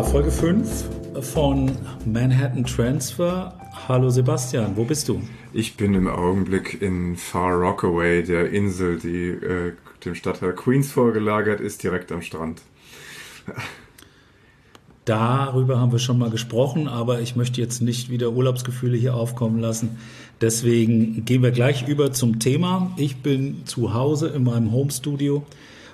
Ja, Folge 5 von Manhattan Transfer. Hallo Sebastian, wo bist du? Ich bin im Augenblick in Far Rockaway, der Insel, die dem Stadtteil Queens vorgelagert ist, direkt am Strand. Darüber haben wir schon mal gesprochen, aber ich möchte jetzt nicht wieder Urlaubsgefühle hier aufkommen lassen. Deswegen gehen wir gleich über zum Thema. Ich bin zu Hause in meinem Homestudio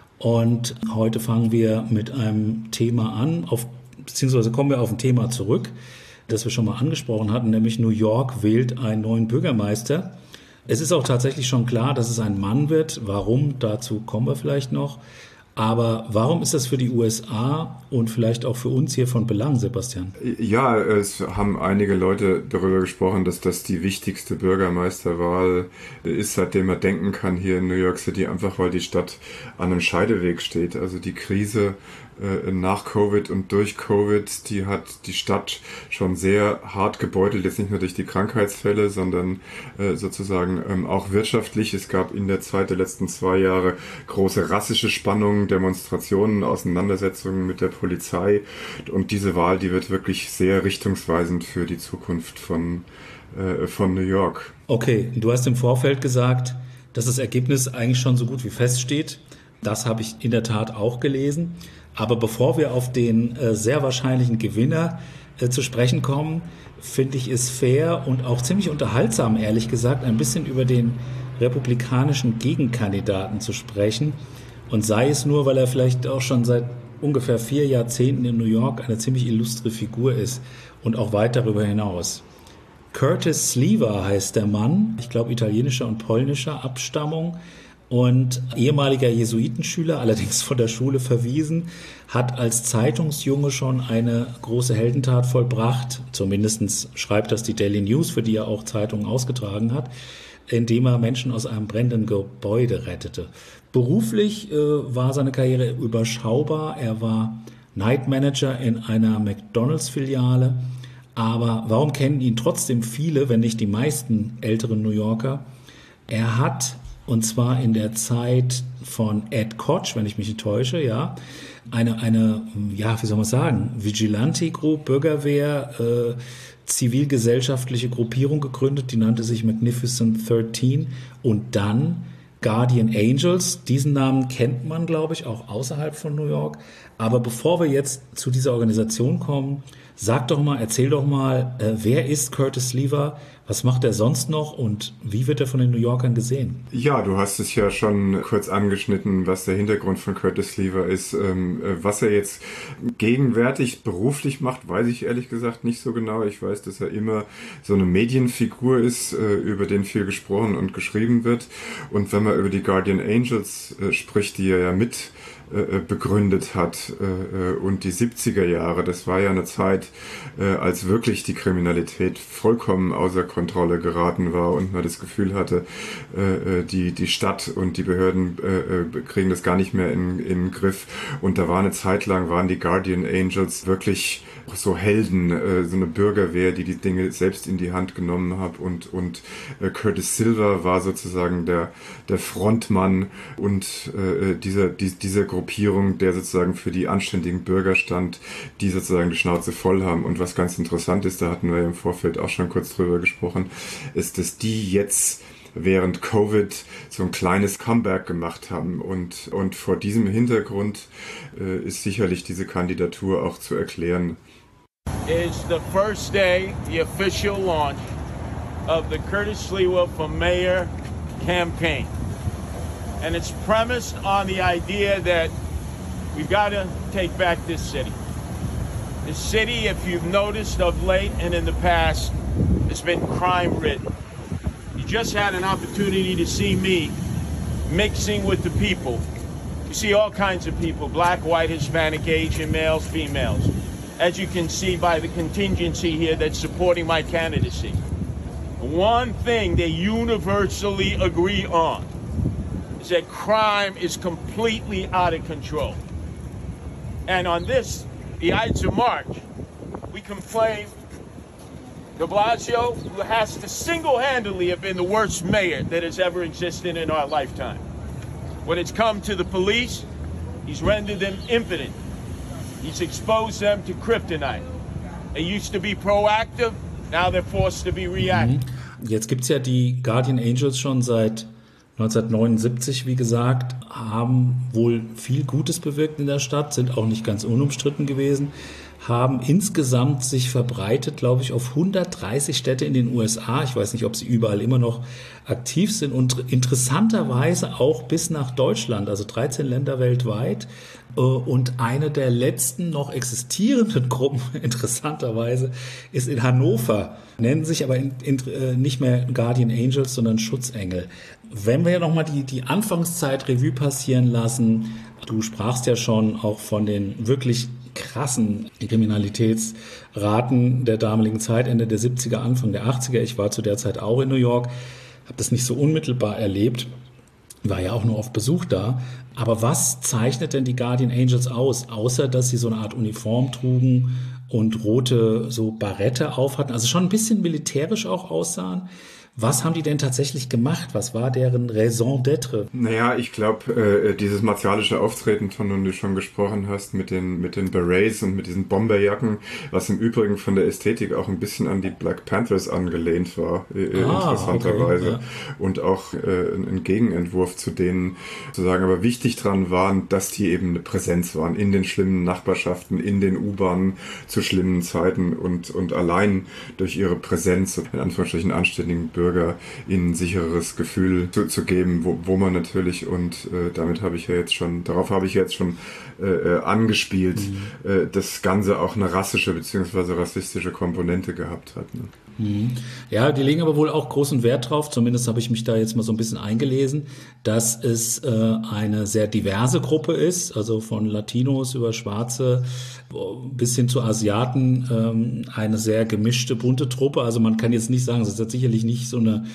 und heute fangen wir mit einem Thema an, beziehungsweise kommen wir auf ein Thema zurück, das wir schon mal angesprochen hatten, nämlich New York wählt einen neuen Bürgermeister. Es ist auch tatsächlich schon klar, dass es ein Mann wird. Warum? Dazu kommen wir vielleicht noch. Aber warum ist das für die USA und vielleicht auch für uns hier von Belang, Sebastian? Ja, es haben einige Leute darüber gesprochen, dass das die wichtigste Bürgermeisterwahl ist, seitdem man denken kann hier in New York City, einfach weil die Stadt an einem Scheideweg steht. Also die Krise nach Covid und durch Covid, die hat die Stadt schon sehr hart gebeutelt, jetzt nicht nur durch die Krankheitsfälle, sondern sozusagen auch wirtschaftlich. Es gab in der Zeit der letzten 2 Jahre große rassische Spannungen, Demonstrationen, Auseinandersetzungen mit der Polizei, und diese Wahl, die wird wirklich sehr richtungsweisend für die Zukunft von New York. Okay, du hast im Vorfeld gesagt, dass das Ergebnis eigentlich schon so gut wie feststeht. Das habe ich in der Tat auch gelesen. Aber bevor wir auf den sehr wahrscheinlichen Gewinner zu sprechen kommen, finde ich es fair und auch ziemlich unterhaltsam, ehrlich gesagt, ein bisschen über den republikanischen Gegenkandidaten zu sprechen. Und sei es nur, weil er vielleicht auch schon seit ungefähr 4 Jahrzehnten in New York eine ziemlich illustre Figur ist und auch weit darüber hinaus. Curtis Sliwa heißt der Mann, ich glaube italienischer und polnischer Abstammung. Und ehemaliger Jesuitenschüler, allerdings von der Schule verwiesen, hat als Zeitungsjunge schon eine große Heldentat vollbracht. Zumindest schreibt das die Daily News, für die er auch Zeitungen ausgetragen hat, indem er Menschen aus einem brennenden Gebäude rettete. Beruflich war seine Karriere überschaubar. Er war Night Manager in einer McDonald's-Filiale. Aber warum kennen ihn trotzdem viele, wenn nicht die meisten älteren New Yorker? Er hat, und zwar in der Zeit von Ed Koch, wenn ich mich nicht täusche, ja, eine wie soll man sagen, Vigilante Group, Bürgerwehr, zivilgesellschaftliche Gruppierung gegründet, die nannte sich Magnificent 13, und dann Guardian Angels. Diesen Namen kennt man, glaube ich, auch außerhalb von New York. Aber bevor wir jetzt zu dieser Organisation kommen, erzähl doch mal, wer ist Curtis Sliwa? Was macht er sonst noch und wie wird er von den New Yorkern gesehen? Ja, du hast es ja schon kurz angeschnitten, was der Hintergrund von Curtis Sliwa ist. Was er jetzt gegenwärtig beruflich macht, weiß ich ehrlich gesagt nicht so genau. Ich weiß, dass er immer so eine Medienfigur ist, über den viel gesprochen und geschrieben wird. Und wenn man über die Guardian Angels spricht, die er ja mit begründet hat, und die 70er Jahre, das war ja eine Zeit, als wirklich die Kriminalität vollkommen außer Kontrolle geraten war und man das Gefühl hatte, die Stadt und die Behörden kriegen das gar nicht mehr in den Griff, und da war eine Zeit lang, waren die Guardian Angels wirklich so Helden, so eine Bürgerwehr, die Dinge selbst in die Hand genommen hat, und Curtis Sliwa war sozusagen der Frontmann und dieser Gruppierung, der sozusagen für die anständigen Bürger stand, die sozusagen die Schnauze voll haben. Und was ganz interessant ist, da hatten wir im Vorfeld auch schon kurz drüber gesprochen, ist, dass die jetzt während Covid so ein kleines Comeback gemacht haben, und vor diesem Hintergrund ist sicherlich diese Kandidatur auch zu erklären. Is the first day, the official launch of the Curtis Sliwa for Mayor campaign. And it's premised on the idea that we've got to take back this city. This city, if you've noticed of late and in the past, has been crime-ridden. You just had an opportunity to see me mixing with the people. You see all kinds of people, black, white, Hispanic, Asian, males, females. As you can see by the contingency here that's supporting my candidacy. One thing they universally agree on is that crime is completely out of control. And on this, the Ides of March, we complain de Blasio, who has to single-handedly have been the worst mayor that has ever existed in our lifetime. When it's come to the police, he's rendered them impotent. He's exposed them to kryptonite. They used to be proactive, now they're forced to be reactive. Jetzt gibt's ja die Guardian Angels schon seit 1979, wie gesagt, haben wohl viel Gutes bewirkt in der Stadt, sind auch nicht ganz unumstritten gewesen, haben insgesamt sich verbreitet, glaube ich, auf 130 Städte in den USA. Ich weiß nicht, ob sie überall immer noch aktiv sind und interessanterweise auch bis nach Deutschland, also 13 Länder weltweit. Und eine der letzten noch existierenden Gruppen, interessanterweise, ist in Hannover, nennen sich aber nicht mehr Guardian Angels, sondern Schutzengel. Wenn wir ja nochmal die Anfangszeit Revue passieren lassen, du sprachst ja schon auch von den wirklich krassen Kriminalitätsraten der damaligen Zeit, Ende der 70er, Anfang der 80er. Ich war zu der Zeit auch in New York, habe das nicht so unmittelbar erlebt, war ja auch nur auf Besuch da. Aber was zeichnet denn die Guardian Angels aus, außer dass sie so eine Art Uniform trugen und rote so Barette aufhatten, also schon ein bisschen militärisch auch aussahen? Was haben die denn tatsächlich gemacht? Was war deren Raison d'être? Naja, ich glaube, dieses martialische Auftreten, von dem du schon gesprochen hast, mit den Berets und mit diesen Bomberjacken, was im Übrigen von der Ästhetik auch ein bisschen an die Black Panthers angelehnt war, interessanterweise. Okay, ja. Und auch ein Gegenentwurf zu denen, zu sagen, aber wichtig dran waren, dass die eben eine Präsenz waren in den schlimmen Nachbarschaften, in den U-Bahnen zu schlimmen Zeiten und allein durch ihre Präsenz, in Anführungsstrichen anständigen Bürger, ihnen ein sicheres Gefühl zu geben, wo man natürlich, und darauf habe ich jetzt schon angespielt, das Ganze auch eine rassische bzw. rassistische Komponente gehabt hat. Ne? Ja, die legen aber wohl auch großen Wert drauf, zumindest habe ich mich da jetzt mal so ein bisschen eingelesen, dass es eine sehr diverse Gruppe ist, also von Latinos über Schwarze bis hin zu Asiaten, eine sehr gemischte, bunte Truppe. Also man kann jetzt nicht sagen, es ist sicherlich nicht so eine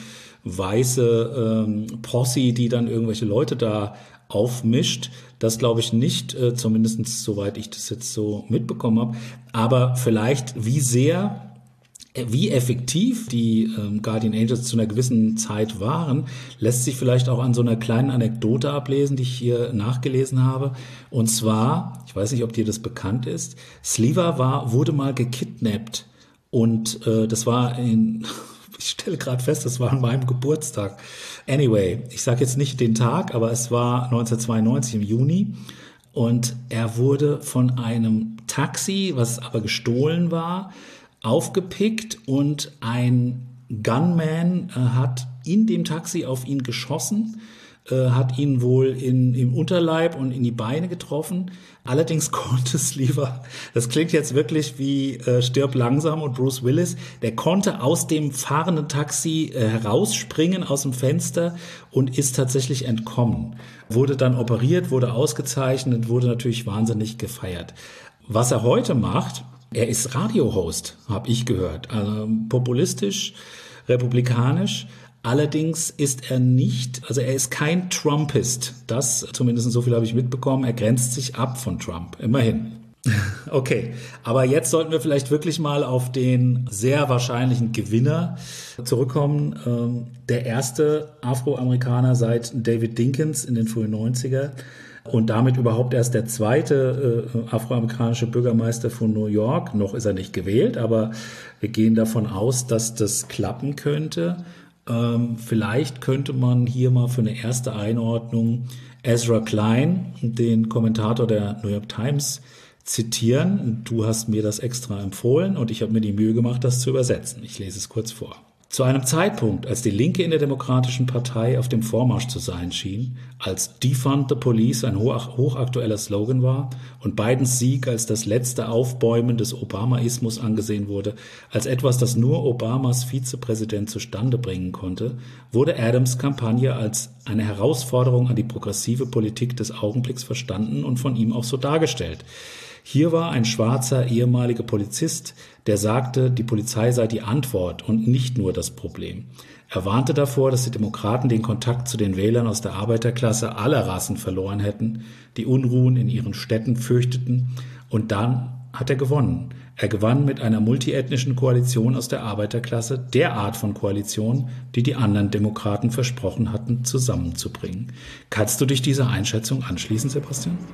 weiße Posse, die dann irgendwelche Leute da aufmischt. Das glaube ich nicht, zumindest soweit ich das jetzt so mitbekommen habe. Aber vielleicht wie effektiv die Guardian Angels zu einer gewissen Zeit waren, lässt sich vielleicht auch an so einer kleinen Anekdote ablesen, die ich hier nachgelesen habe. Und zwar, ich weiß nicht, ob dir das bekannt ist, Sliwa wurde mal gekidnappt und das war ich stelle gerade fest, das war an meinem Geburtstag. Anyway, ich sage jetzt nicht den Tag, aber es war 1992 im Juni und er wurde von einem Taxi, was aber gestohlen war, aufgepickt und ein Gunman hat in dem Taxi auf ihn geschossen, hat ihn wohl im Unterleib und in die Beine getroffen. Allerdings konnte Sliwa, das klingt jetzt wirklich wie Stirb langsam und Bruce Willis, der konnte aus dem fahrenden Taxi herausspringen aus dem Fenster und ist tatsächlich entkommen. Wurde dann operiert, wurde ausgezeichnet, wurde natürlich wahnsinnig gefeiert. Was er heute macht, er ist Radio-Host, habe ich gehört, also populistisch, republikanisch. Allerdings ist er nicht, also er ist kein Trumpist. Das, zumindest so viel habe ich mitbekommen, er grenzt sich ab von Trump, immerhin. Okay, aber jetzt sollten wir vielleicht wirklich mal auf den sehr wahrscheinlichen Gewinner zurückkommen. Der erste Afroamerikaner seit David Dinkins in den frühen 90er. Und damit überhaupt erst der zweite afroamerikanische Bürgermeister von New York. Noch ist er nicht gewählt, aber wir gehen davon aus, dass das klappen könnte. Vielleicht könnte man hier mal für eine erste Einordnung Ezra Klein, den Kommentator der New York Times, zitieren. Du hast mir das extra empfohlen und ich habe mir die Mühe gemacht, das zu übersetzen. Ich lese es kurz vor. Zu einem Zeitpunkt, als die Linke in der Demokratischen Partei auf dem Vormarsch zu sein schien, als Defund the Police ein hochaktueller Slogan war und Bidens Sieg als das letzte Aufbäumen des Obamaismus angesehen wurde, als etwas, das nur Obamas Vizepräsident zustande bringen konnte, wurde Adams' Kampagne als eine Herausforderung an die progressive Politik des Augenblicks verstanden und von ihm auch so dargestellt. Hier war ein schwarzer ehemaliger Polizist, der sagte, die Polizei sei die Antwort und nicht nur das Problem. Er warnte davor, dass die Demokraten den Kontakt zu den Wählern aus der Arbeiterklasse aller Rassen verloren hätten, die Unruhen in ihren Städten fürchteten, und dann hat er gewonnen. Er gewann mit einer multiethnischen Koalition aus der Arbeiterklasse, der Art von Koalition, die die anderen Demokraten versprochen hatten, zusammenzubringen. Kannst du dich dieser Einschätzung anschließen, Sebastian?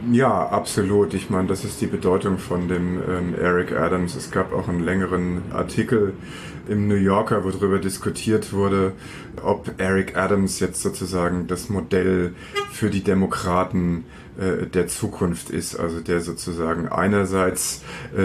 Ja, absolut. Ich meine, das ist die Bedeutung von dem Eric Adams. Es gab auch einen längeren Artikel im New Yorker, wo darüber diskutiert wurde, ob Eric Adams jetzt sozusagen das Modell für die Demokraten der Zukunft ist, also der sozusagen einerseits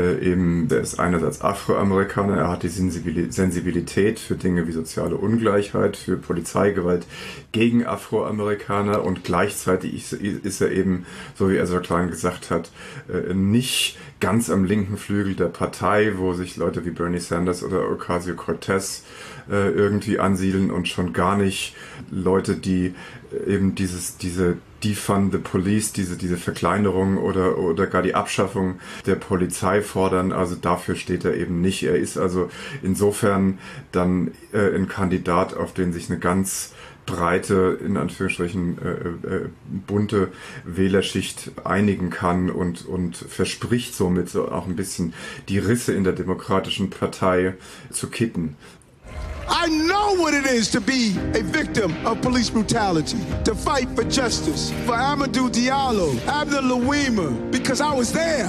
der ist einerseits Afroamerikaner, er hat die Sensibilität für Dinge wie soziale Ungleichheit, für Polizeigewalt gegen Afroamerikaner und gleichzeitig ist er eben, so wie Ezra Klein gesagt hat, nicht ganz am linken Flügel der Partei, wo sich Leute wie Bernie Sanders oder Ocasio-Cortez irgendwie ansiedeln und schon gar nicht Leute, die eben diese Defund the Police, diese Verkleinerung oder gar die Abschaffung der Polizei fordern. Also dafür steht er eben nicht. Er ist also insofern dann ein Kandidat, auf den sich eine ganz breite, in Anführungsstrichen bunte Wählerschicht einigen kann und verspricht somit so auch ein bisschen die Risse in der Demokratischen Partei zu kitten. I know what it is to be a victim of police brutality, to fight for justice, for Amadou Diallo, Abner Louima, because I was there.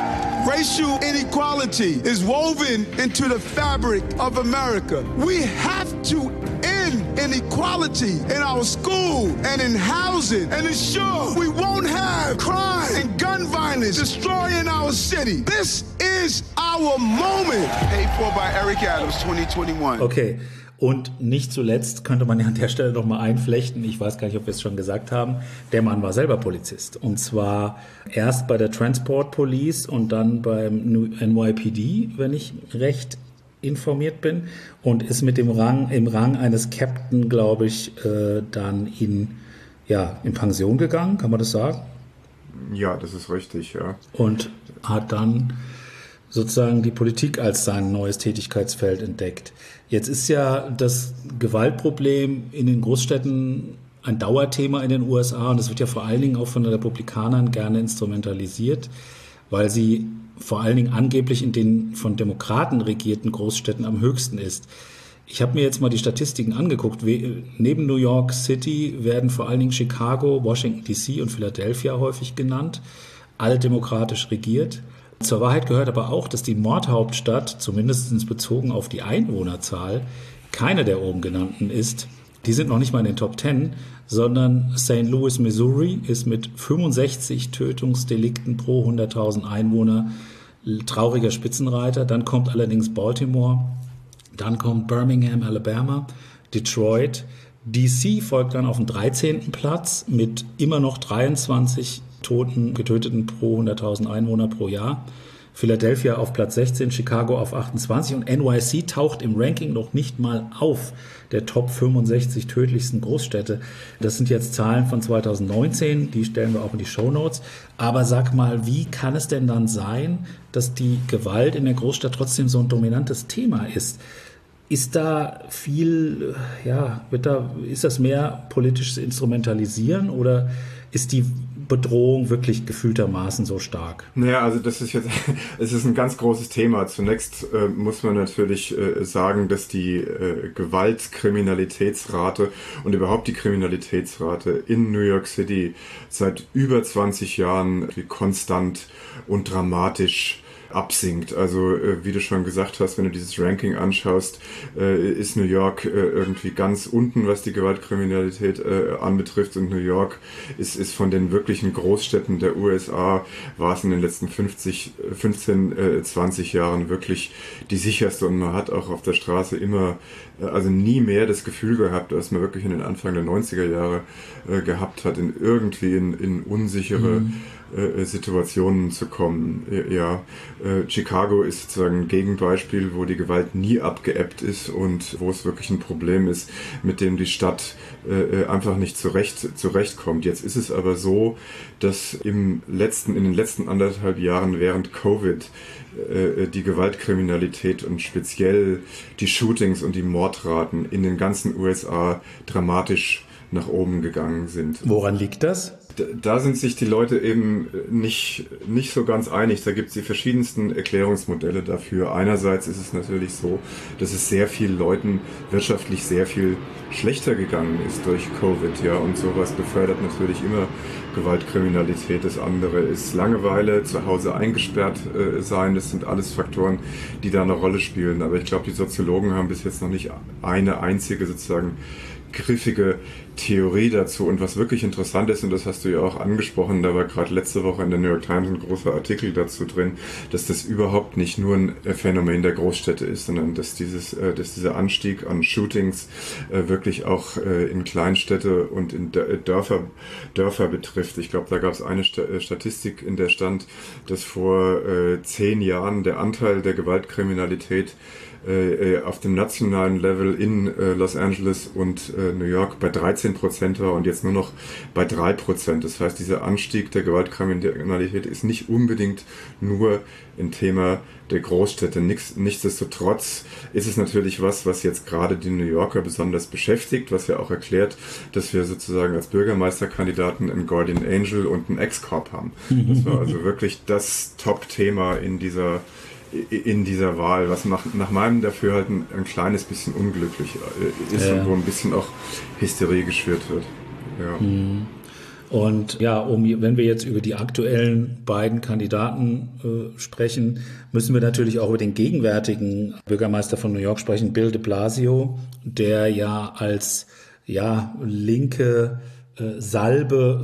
Racial inequality is woven into the fabric of America. We have to end inequality in our school and in housing and ensure we won't have crime and gun violence destroying our city. This is our moment. Paid for by Eric Adams 2021. Okay. Und nicht zuletzt könnte man ja an der Stelle noch mal einflechten, ich weiß gar nicht, ob wir es schon gesagt haben, der Mann war selber Polizist. Und zwar erst bei der Transport Police und dann beim NYPD, wenn ich recht informiert bin. Und ist mit im Rang eines Captain, glaube ich, dann in Pension gegangen, kann man das sagen? Ja, das ist richtig, ja. Und hat dann sozusagen die Politik als sein neues Tätigkeitsfeld entdeckt. Jetzt ist ja das Gewaltproblem in den Großstädten ein Dauerthema in den USA und es wird ja vor allen Dingen auch von den Republikanern gerne instrumentalisiert, weil sie vor allen Dingen angeblich in den von Demokraten regierten Großstädten am höchsten ist. Ich habe mir jetzt mal die Statistiken angeguckt. Neben New York City werden vor allen Dingen Chicago, Washington DC und Philadelphia häufig genannt, alle demokratisch regiert. Zur Wahrheit gehört aber auch, dass die Mordhauptstadt, zumindest bezogen auf die Einwohnerzahl, keine der oben genannten ist. Die sind noch nicht mal in den Top 10, sondern St. Louis, Missouri ist mit 65 Tötungsdelikten pro 100.000 Einwohner trauriger Spitzenreiter. Dann kommt allerdings Baltimore, dann kommt Birmingham, Alabama, Detroit. DC folgt dann auf dem 13. Platz mit immer noch 23 Getöteten pro 100.000 Einwohner pro Jahr. Philadelphia auf Platz 16, Chicago auf 28 und NYC taucht im Ranking noch nicht mal auf, der Top 65 tödlichsten Großstädte. Das sind jetzt Zahlen von 2019, die stellen wir auch in die Shownotes. Aber sag mal, wie kann es denn dann sein, dass die Gewalt in der Großstadt trotzdem so ein dominantes Thema ist? Ist da viel, ist das mehr politisches Instrumentalisieren oder ist die Bedrohung wirklich gefühltermaßen so stark? Naja, also es ist ein ganz großes Thema. Zunächst muss man natürlich sagen, dass die Gewaltkriminalitätsrate und überhaupt die Kriminalitätsrate in New York City seit über 20 Jahren konstant und dramatisch absinkt. Also wie du schon gesagt hast, wenn du dieses Ranking anschaust, ist New York irgendwie ganz unten, was die Gewaltkriminalität anbetrifft, und New York ist von den wirklichen Großstädten der USA, war es in den letzten 20 Jahren wirklich die sicherste, und man hat auch auf der Straße immer, also nie mehr das Gefühl gehabt, als man wirklich in den Anfang der 90er Jahre gehabt hat, in unsichere Situationen zu kommen. Ja, Chicago ist sozusagen ein Gegenbeispiel, wo die Gewalt nie abgeebbt ist und wo es wirklich ein Problem ist, mit dem die Stadt einfach nicht zurechtkommt. Jetzt ist es aber so, dass in den letzten 1,5 Jahren während Covid die Gewaltkriminalität und speziell die Shootings und die Mordraten in den ganzen USA dramatisch nach oben gegangen sind. Woran liegt das? Da sind sich die Leute eben nicht so ganz einig. Da gibt es die verschiedensten Erklärungsmodelle dafür. Einerseits ist es natürlich so, dass es sehr vielen Leuten wirtschaftlich sehr viel schlechter gegangen ist durch Covid, ja, und sowas befördert natürlich immer Gewaltkriminalität. Das andere ist Langeweile, zu Hause eingesperrt sein. Das sind alles Faktoren, die da eine Rolle spielen. Aber ich glaube, die Soziologen haben bis jetzt noch nicht eine einzige sozusagen griffige Theorie dazu. Und was wirklich interessant ist, und das hast du ja auch angesprochen, da war gerade letzte Woche in der New York Times ein großer Artikel dazu drin, dass das überhaupt nicht nur ein Phänomen der Großstädte ist, sondern dass dieser Anstieg an Shootings wirklich auch in Kleinstädte und in Dörfer betrifft. Ich glaube, da gab es eine Statistik, in der stand, dass vor 10 Jahren der Anteil der Gewaltkriminalität auf dem nationalen Level in Los Angeles und New York bei 13% war und jetzt nur noch bei 3%. Das heißt, dieser Anstieg der Gewaltkriminalität ist nicht unbedingt nur ein Thema der Großstädte. Nichtsdestotrotz ist es natürlich was jetzt gerade die New Yorker besonders beschäftigt, was ja auch erklärt, dass wir sozusagen als Bürgermeisterkandidaten einen Guardian Angel und einen Ex-Cop haben. Das war also wirklich das Top-Thema in dieser Wahl, was nach meinem Dafürhalten ein kleines bisschen unglücklich ist und wo ein bisschen auch Hysterie geschürt wird. Ja. Und ja, wenn wir jetzt über die aktuellen beiden Kandidaten sprechen, müssen wir natürlich auch über den gegenwärtigen Bürgermeister von New York sprechen, Bill de Blasio, der ja als linke Salbe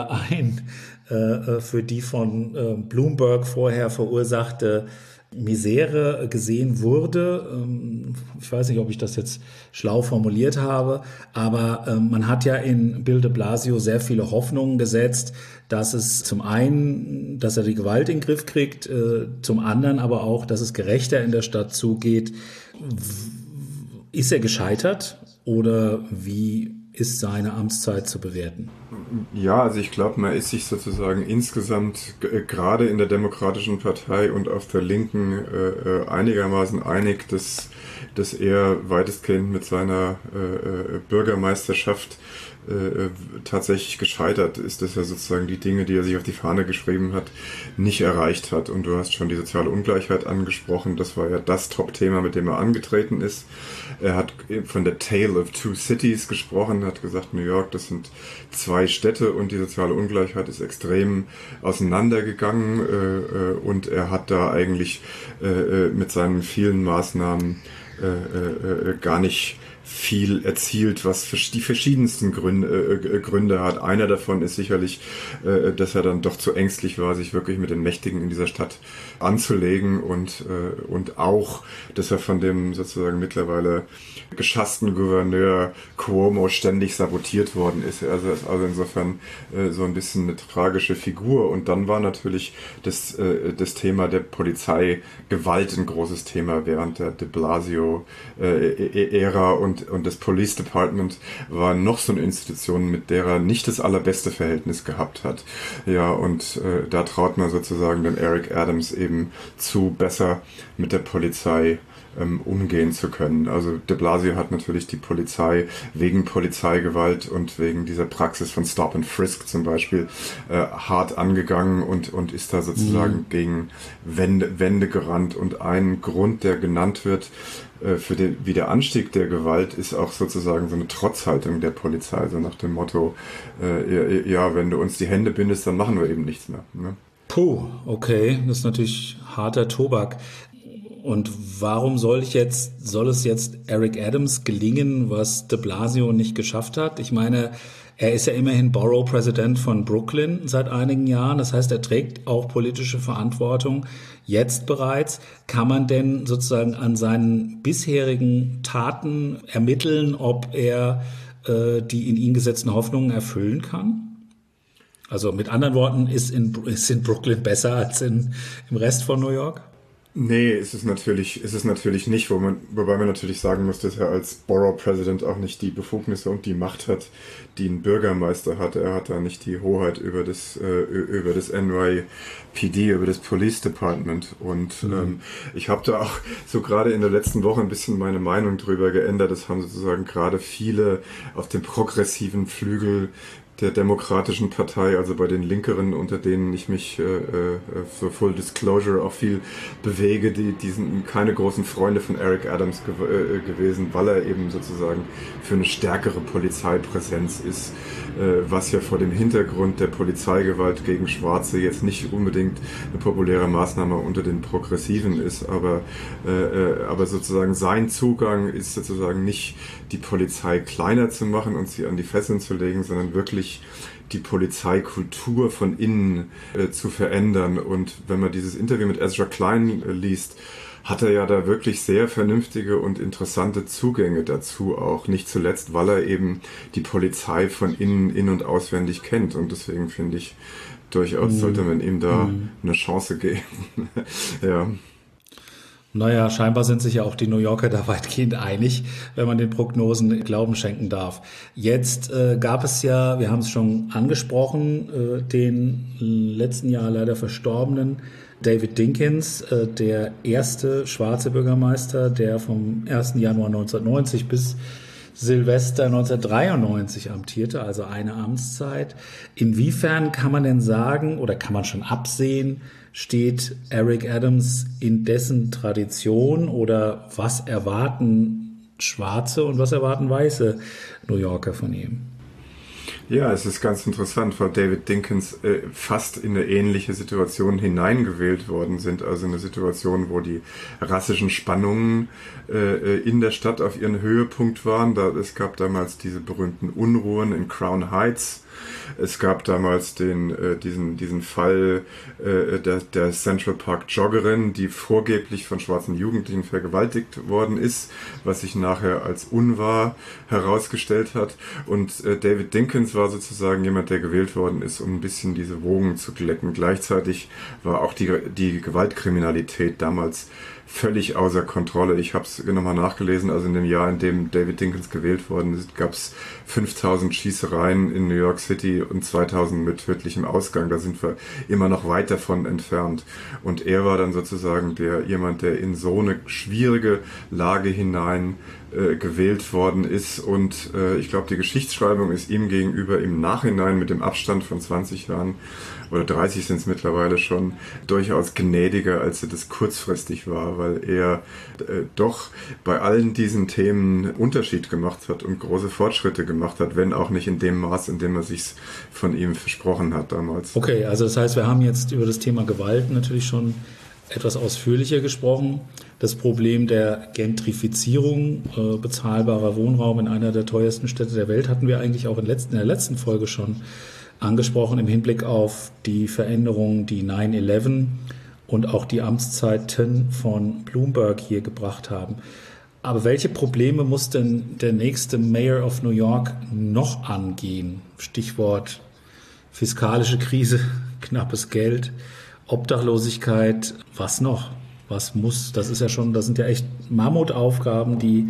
für die von Bloomberg vorher verursachte Misere gesehen wurde. Ich weiß nicht, ob ich das jetzt schlau formuliert habe, aber man hat ja in Bill de Blasio sehr viele Hoffnungen gesetzt, dass es zum einen, dass er die Gewalt in den Griff kriegt, zum anderen aber auch, dass es gerechter in der Stadt zugeht. Ist er gescheitert oder wie ist seine Amtszeit zu bewerten? Ja, also ich glaube, man ist sich sozusagen insgesamt gerade in der Demokratischen Partei und auf der Linken einigermaßen einig, dass er weitestgehend mit seiner Bürgermeisterschaft tatsächlich gescheitert ist, dass er sozusagen die Dinge, die er sich auf die Fahne geschrieben hat, nicht erreicht hat. Und du hast schon die soziale Ungleichheit angesprochen. Das war ja das Top-Thema, mit dem er angetreten ist. Er hat von der Tale of Two Cities gesprochen, hat gesagt, New York, das sind 2 Städte und die soziale Ungleichheit ist extrem auseinandergegangen. Und er hat da eigentlich mit seinen vielen Maßnahmen gar nicht viel erzielt, was die verschiedensten Gründe hat. Einer davon ist sicherlich, dass er dann doch zu ängstlich war, sich wirklich mit den Mächtigen in dieser Stadt anzulegen und auch, dass er von dem sozusagen mittlerweile geschassten Gouverneur Cuomo ständig sabotiert worden ist. Also insofern so ein bisschen eine tragische Figur. Und dann war natürlich das Thema der Polizeigewalt ein großes Thema während der de Blasio-Ära und das Police Department war noch so eine Institution, mit der er nicht das allerbeste Verhältnis gehabt hat. Ja, und da traut man sozusagen den Eric Adams eben zu, besser mit der Polizei umgehen zu können. Also de Blasio hat natürlich die Polizei wegen Polizeigewalt und wegen dieser Praxis von Stop and Frisk zum Beispiel hart angegangen und ist da sozusagen gegen Wände gerannt. Und ein Grund, der genannt wird für den Wiederanstieg der Gewalt, ist auch sozusagen so eine Trotzhaltung der Polizei, so nach dem Motto, ja, wenn du uns die Hände bindest, dann machen wir eben nichts mehr. Ne? Puh, okay, das ist natürlich harter Tobak. Und warum soll es jetzt Eric Adams gelingen, was de Blasio nicht geschafft hat? Ich meine, er ist ja immerhin Borough President von Brooklyn seit einigen Jahren. Das heißt, er trägt auch politische Verantwortung jetzt bereits. Kann man denn sozusagen an seinen bisherigen Taten ermitteln, ob er die in ihn gesetzten Hoffnungen erfüllen kann? Also mit anderen Worten, ist in Brooklyn besser als im Rest von New York? Nee, ist es natürlich nicht, wobei man natürlich sagen muss, dass er als Borough President auch nicht die Befugnisse und die Macht hat, die ein Bürgermeister hat. Er hat da nicht die Hoheit über das NYPD, über das Police Department. Und ich habe da auch so gerade in der letzten Woche ein bisschen meine Meinung drüber geändert. Das haben sozusagen gerade viele auf dem progressiven Flügel der Demokratischen Partei, also bei den Linkeren, unter denen ich mich so Full Disclosure auch viel bewege, die sind keine großen Freunde von Eric Adams gewesen, weil er eben sozusagen für eine stärkere Polizeipräsenz ist, was ja vor dem Hintergrund der Polizeigewalt gegen Schwarze jetzt nicht unbedingt eine populäre Maßnahme unter den Progressiven ist, aber sozusagen sein Zugang ist sozusagen nicht die Polizei kleiner zu machen und sie an die Fesseln zu legen, sondern wirklich die Polizeikultur von innen zu verändern. Und wenn man dieses Interview mit Ezra Klein liest, hat er ja da wirklich sehr vernünftige und interessante Zugänge dazu auch. Nicht zuletzt, weil er eben die Polizei von innen in- und auswendig kennt. Und deswegen finde ich, durchaus sollte man ihm da eine Chance geben. Ja. Naja, scheinbar sind sich ja auch die New Yorker da weitgehend einig, wenn man den Prognosen Glauben schenken darf. Jetzt gab es ja, wir haben es schon angesprochen, den letzten Jahr leider verstorbenen David Dinkins, der erste schwarze Bürgermeister, der vom 1. Januar 1990 bis Silvester 1993 amtierte, also eine Amtszeit. Inwiefern kann man denn sagen oder kann man schon absehen, steht Eric Adams in dessen Tradition oder was erwarten Schwarze und was erwarten weiße New Yorker von ihm? Ja, es ist ganz interessant, weil David Dinkins fast in eine ähnliche Situation hineingewählt worden sind, also eine Situation, wo die rassischen Spannungen in der Stadt auf ihren Höhepunkt waren. Es gab damals diese berühmten Unruhen in Crown Heights. Es gab damals diesen Fall der Central Park Joggerin, die vorgeblich von schwarzen Jugendlichen vergewaltigt worden ist, was sich nachher als unwahr herausgestellt hat. Und David Dinkins war sozusagen jemand, der gewählt worden ist, um ein bisschen diese Wogen zu glätten. Gleichzeitig war auch die Gewaltkriminalität damals völlig außer Kontrolle. Ich habe es nochmal nachgelesen, also in dem Jahr, in dem David Dinkins gewählt worden ist, gab es 5000 Schießereien in New York City und 2000 mit tödlichem Ausgang. Da sind wir immer noch weit davon entfernt. Und er war dann sozusagen jemand, der in so eine schwierige Lage hinein gewählt worden ist. Und ich glaube, die Geschichtsschreibung ist ihm gegenüber im Nachhinein mit dem Abstand von 20 Jahren oder 30 sind es mittlerweile schon, durchaus gnädiger, als er das kurzfristig war, weil er doch bei allen diesen Themen Unterschied gemacht hat und große Fortschritte gemacht hat, wenn auch nicht in dem Maß, in dem man sich's von ihm versprochen hat damals. Okay, also das heißt, wir haben jetzt über das Thema Gewalt natürlich schon etwas ausführlicher gesprochen. Das Problem der Gentrifizierung, bezahlbarer Wohnraum in einer der teuersten Städte der Welt, hatten wir eigentlich auch in der letzten Folge schon angesprochen im Hinblick auf die Veränderungen, die 9/11 und auch die Amtszeiten von Bloomberg hier gebracht haben. Aber welche Probleme muss denn der nächste Mayor of New York noch angehen? Stichwort fiskalische Krise, knappes Geld, Obdachlosigkeit, was noch? Was muss? Das sind ja echt Mammutaufgaben, die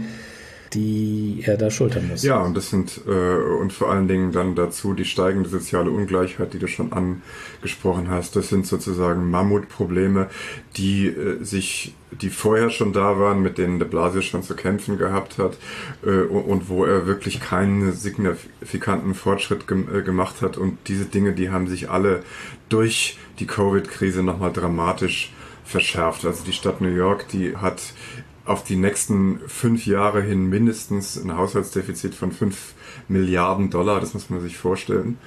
er da schultern muss. Ja, und das sind und vor allen Dingen dann dazu die steigende soziale Ungleichheit, die du schon angesprochen hast. Das sind sozusagen Mammutprobleme, die vorher schon da waren, mit denen de Blasio schon zu kämpfen gehabt hat und wo er wirklich keinen signifikanten Fortschritt gemacht hat. Und diese Dinge, die haben sich alle durch die Covid-Krise nochmal dramatisch verschärft. Also die Stadt New York, die hat auf die nächsten 5 Jahre hin mindestens ein Haushaltsdefizit von $5 Milliarden, das muss man sich vorstellen.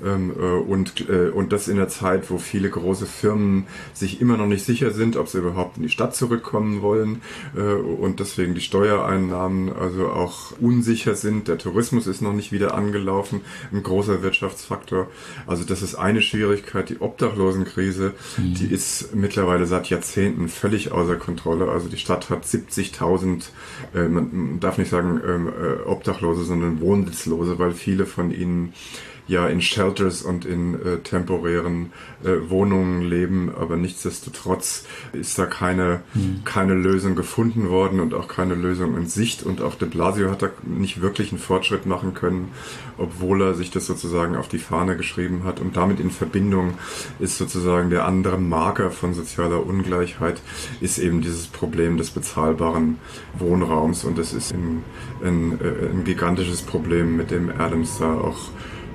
Und das in der Zeit, wo viele große Firmen sich immer noch nicht sicher sind, ob sie überhaupt in die Stadt zurückkommen wollen und deswegen die Steuereinnahmen also auch unsicher sind. Der Tourismus ist noch nicht wieder angelaufen, ein großer Wirtschaftsfaktor. Also das ist eine Schwierigkeit. Die Obdachlosenkrise, die ist mittlerweile seit Jahrzehnten völlig außer Kontrolle. Also die Stadt hat 70.000, man darf nicht sagen Obdachlose, sondern Wohnsitzlose, weil viele von ihnen ja in Shelters und in temporären Wohnungen leben, aber nichtsdestotrotz ist da keine Lösung gefunden worden und auch keine Lösung in Sicht, und auch de Blasio hat da nicht wirklich einen Fortschritt machen können, obwohl er sich das sozusagen auf die Fahne geschrieben hat, und damit in Verbindung ist sozusagen der andere Marker von sozialer Ungleichheit ist eben dieses Problem des bezahlbaren Wohnraums, und das ist ein gigantisches Problem, mit dem Adams da auch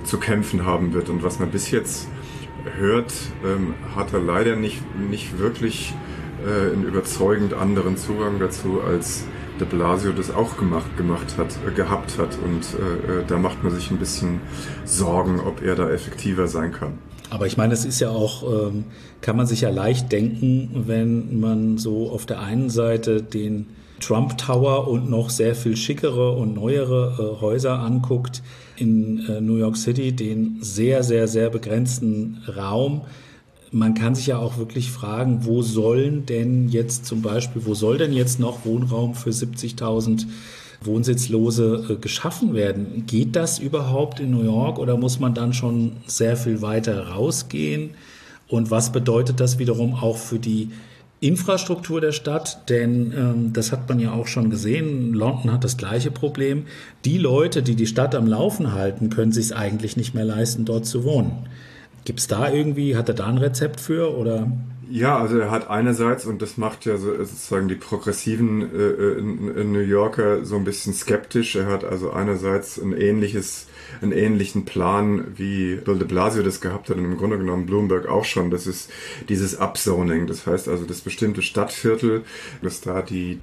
zu kämpfen haben wird. Und was man bis jetzt hört, hat er leider nicht wirklich einen überzeugend anderen Zugang dazu, als de Blasio das auch gehabt hat. Und da macht man sich ein bisschen Sorgen, ob er da effektiver sein kann. Aber ich meine, es ist ja auch, kann man sich ja leicht denken, wenn man so auf der einen Seite den Trump Tower und noch sehr viel schickere und neuere Häuser anguckt in New York City, den sehr, sehr, sehr begrenzten Raum. Man kann sich ja auch wirklich fragen, wo soll denn jetzt noch Wohnraum für 70.000 Wohnsitzlose geschaffen werden? Geht das überhaupt in New York oder muss man dann schon sehr viel weiter rausgehen? Und was bedeutet das wiederum auch für die Infrastruktur der Stadt? Denn das hat man ja auch schon gesehen, London hat das gleiche Problem. Die Leute, die die Stadt am Laufen halten, können sich es eigentlich nicht mehr leisten, dort zu wohnen. Gibt's da irgendwie, hat er da ein Rezept für oder? Ja, also er hat einerseits, und das macht ja sozusagen die progressiven New Yorker so ein bisschen skeptisch, er hat also einerseits einen ähnlichen Plan, wie Bill de Blasio das gehabt hat und im Grunde genommen Bloomberg auch schon. Das ist dieses Upzoning. Das heißt also, das bestimmte Stadtviertel, dass da die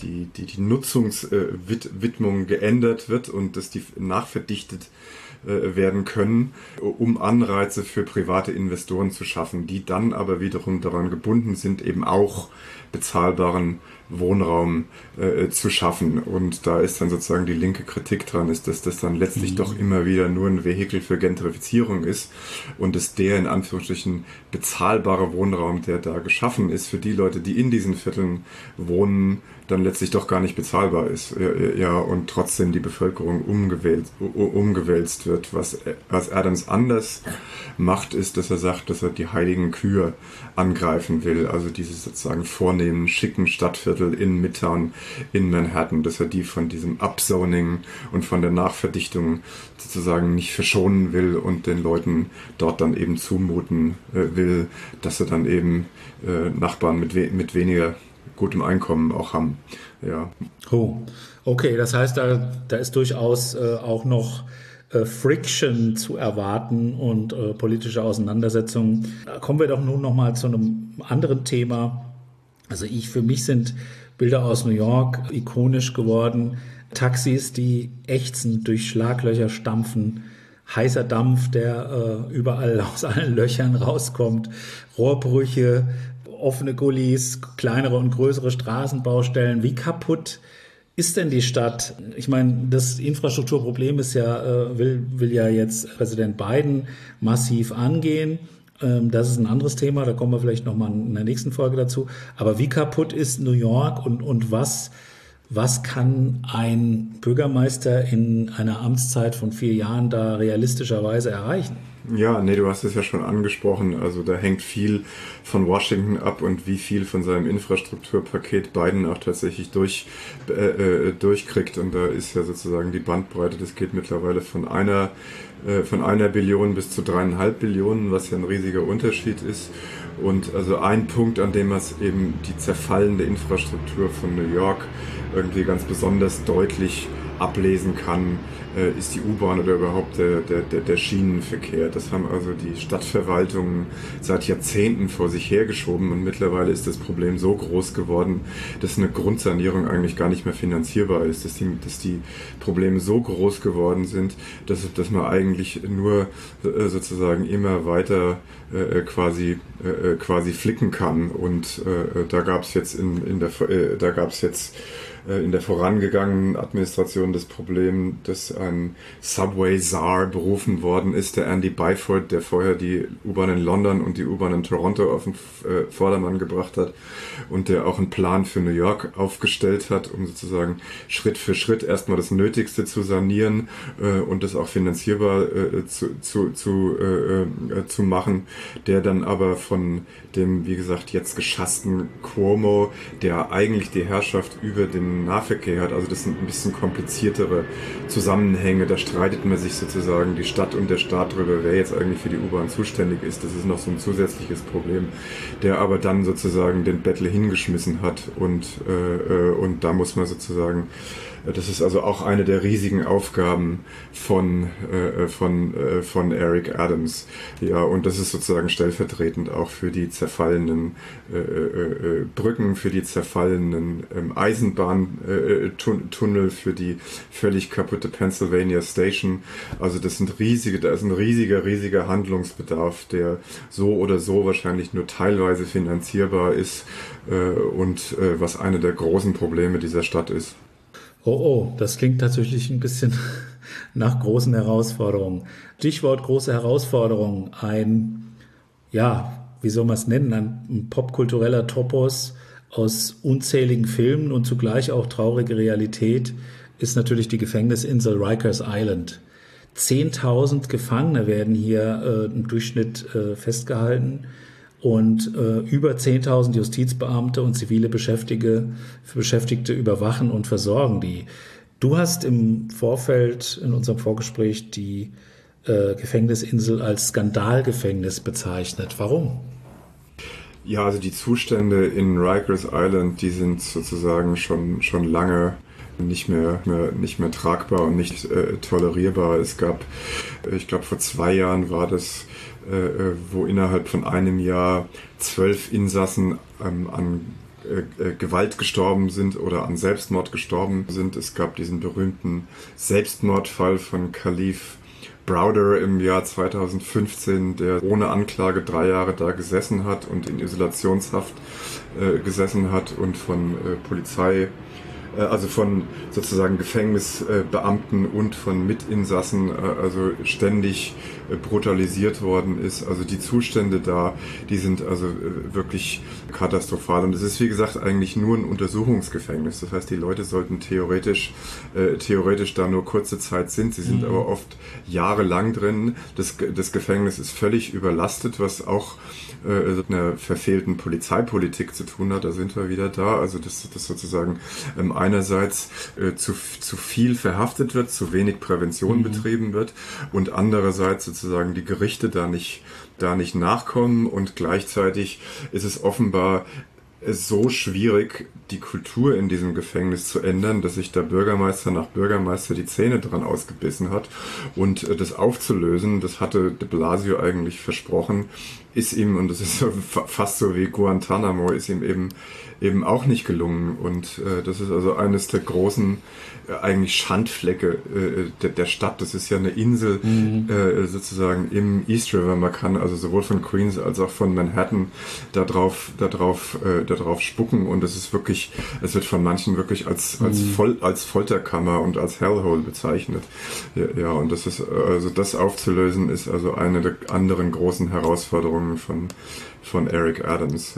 Nutzungswidmung geändert wird und dass die nachverdichtet werden können, um Anreize für private Investoren zu schaffen, die dann aber wiederum daran gebunden sind, eben auch bezahlbaren Wohnraum zu schaffen. Und da ist dann sozusagen die linke Kritik dran, ist, dass das dann letztlich doch immer wieder nur ein Vehikel für Gentrifizierung ist und dass der in Anführungsstrichen bezahlbare Wohnraum, der da geschaffen ist, für die Leute, die in diesen Vierteln wohnen, dann letztlich doch gar nicht bezahlbar ist. Ja, und trotzdem die Bevölkerung umgewälzt wird. Was Adams anders macht, ist, dass er sagt, dass er die heiligen Kühe angreifen will. Also dieses sozusagen vornehmen, schicken Stadtviertel in Midtown, in Manhattan, dass er die von diesem Upzoning und von der Nachverdichtung sozusagen nicht verschonen will und den Leuten dort dann eben zumuten will, dass sie dann eben Nachbarn mit weniger gutem Einkommen auch haben. Ja. Oh, okay, das heißt, da ist durchaus auch noch Friction zu erwarten und politische Auseinandersetzungen. Kommen wir doch nun noch mal zu einem anderen Thema. Also für mich sind Bilder aus New York ikonisch geworden. Taxis, die ächzend durch Schlaglöcher stampfen, heißer Dampf, der überall aus allen Löchern rauskommt, Rohrbrüche, offene Gullis, kleinere und größere Straßenbaustellen. Wie kaputt ist denn die Stadt? Ich meine, das Infrastrukturproblem ist ja, will ja jetzt Präsident Biden massiv angehen. Das ist ein anderes Thema, da kommen wir vielleicht nochmal in der nächsten Folge dazu. Aber wie kaputt ist New York und was kann ein Bürgermeister in einer Amtszeit von 4 Jahren da realistischerweise erreichen? Ja, nee, du hast es ja schon angesprochen. Also da hängt viel von Washington ab und wie viel von seinem Infrastrukturpaket Biden auch tatsächlich durchkriegt. Und da ist ja sozusagen die Bandbreite, das geht mittlerweile von einer Billion bis zu 3,5 Billionen, was ja ein riesiger Unterschied ist. Und also ein Punkt, an dem man eben die zerfallende Infrastruktur von New York irgendwie ganz besonders deutlich ablesen kann, ist die U-Bahn oder überhaupt der Schienenverkehr. Das haben also die Stadtverwaltungen seit Jahrzehnten vor sich hergeschoben und mittlerweile ist das Problem so groß geworden, dass eine Grundsanierung eigentlich gar nicht mehr finanzierbar ist, dass die Probleme so groß geworden sind, dass man eigentlich nur sozusagen immer weiter quasi flicken kann. Und da gab es jetzt in der vorangegangenen Administration das Problem, dass ein Subway-Czar berufen worden ist, der Andy Byford, der vorher die U-Bahn in London und die U-Bahn in Toronto auf den Vordermann gebracht hat und der auch einen Plan für New York aufgestellt hat, um sozusagen Schritt für Schritt erstmal das Nötigste zu sanieren und das auch finanzierbar zu machen, der dann aber von dem, wie gesagt, jetzt geschassten Cuomo, der eigentlich die Herrschaft über den Nahverkehr hat, also das sind ein bisschen kompliziertere Zusammenhänge, da streitet man sich sozusagen die Stadt und der Staat drüber, wer jetzt eigentlich für die U-Bahn zuständig ist, das ist noch so ein zusätzliches Problem, der aber dann sozusagen den Bettel hingeschmissen hat und da muss man sozusagen Das ist also auch eine der riesigen Aufgaben von Eric Adams. Ja, und das ist sozusagen stellvertretend auch für die zerfallenen Brücken, für die zerfallenen Eisenbahntunnel, für die völlig kaputte Pennsylvania Station. Also da ist ein riesiger Handlungsbedarf, der so oder so wahrscheinlich nur teilweise finanzierbar ist und was eine der großen Probleme dieser Stadt ist. Oh, das klingt tatsächlich ein bisschen nach großen Herausforderungen. Stichwort große Herausforderungen. Wie soll man es nennen? Ein popkultureller Topos aus unzähligen Filmen und zugleich auch traurige Realität ist natürlich die Gefängnisinsel Rikers Island. 10.000 Gefangene werden hier im Durchschnitt festgehalten. Und über 10.000 Justizbeamte und zivile Beschäftigte überwachen und versorgen die. Du hast im Vorfeld, in unserem Vorgespräch, die Gefängnisinsel als Skandalgefängnis bezeichnet. Warum? Ja, also die Zustände in Rikers Island, die sind sozusagen schon lange nicht mehr tragbar und nicht tolerierbar. Es gab, ich glaube vor 2 Jahren war das, wo innerhalb von einem Jahr 12 Insassen an Gewalt gestorben sind oder an Selbstmord gestorben sind. Es gab diesen berühmten Selbstmordfall von Khalif Browder im Jahr 2015, der ohne Anklage 3 Jahre da gesessen hat und in Isolationshaft gesessen hat und von Polizei, also von sozusagen Gefängnisbeamten und von Mitinsassen, also ständig brutalisiert worden ist. Also die Zustände da, die sind also wirklich katastrophal. Und es ist, wie gesagt, eigentlich nur ein Untersuchungsgefängnis. Das heißt, die Leute sollten theoretisch da nur kurze Zeit sind. Sie sind aber oft jahrelang drin. Das Gefängnis ist völlig überlastet, was auch mit einer verfehlten Polizeipolitik zu tun hat. Da sind wir wieder da. Also dass sozusagen einerseits zu viel verhaftet wird, zu wenig Prävention betrieben wird und andererseits sozusagen die Gerichte da nicht nachkommen, und gleichzeitig ist es offenbar so schwierig, die Kultur in diesem Gefängnis zu ändern, dass sich da Bürgermeister nach Bürgermeister die Zähne dran ausgebissen hat, und das aufzulösen, das hatte de Blasio eigentlich versprochen, ist ihm, und das ist fast so wie Guantanamo, ist ihm eben auch nicht gelungen, und das ist also eines der großen eigentlich Schandflecke der Stadt. Das ist ja eine Insel sozusagen im East River. Man kann also sowohl von Queens als auch von Manhattan da drauf spucken, und es ist wirklich, es wird von manchen wirklich als Folterkammer und als Hellhole bezeichnet. Ja, und das ist, also das aufzulösen ist also eine der anderen großen Herausforderungen von Eric Adams.